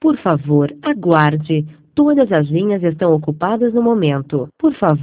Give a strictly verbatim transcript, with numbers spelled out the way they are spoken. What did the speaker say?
Por favor, aguarde. Todas as linhas estão ocupadas no momento. Por favor.